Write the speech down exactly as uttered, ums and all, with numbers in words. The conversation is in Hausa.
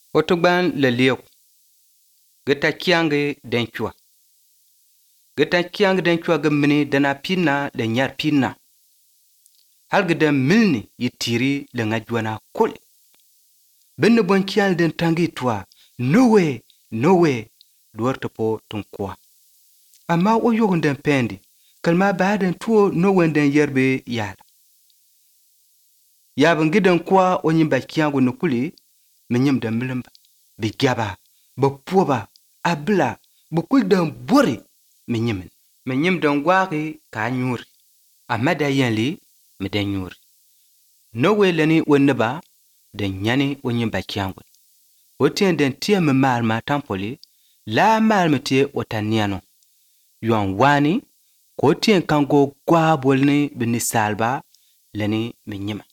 Otogban le liok. Geta kiange den chua. Geta kiange den chua gemini dana pina le nyar pina. Hal geda milni yitiri le ngajwana kole. Benne bon kial den tangi tua. No way, no way. Duarte po tunkwa. Ama o yogun den pendi. Kalma baden tuo no wenden yerbe yala. Yabang gidan kwa onyin ba kiango nukuli. Menyem da milimba. Bigyaba. Bapuaba. Abla. Bukul dan bori. Menyemen. Menyem dan gwari ka nyuri. Amada yanli. Meden nyuri. No way lani wenneba. Den nyani onyin ba kiango. Otien den tia me malma tampoli. La malma tie otaniano. Yuan wani. Kotien kango gwa bolni bini salba. Lani menyema.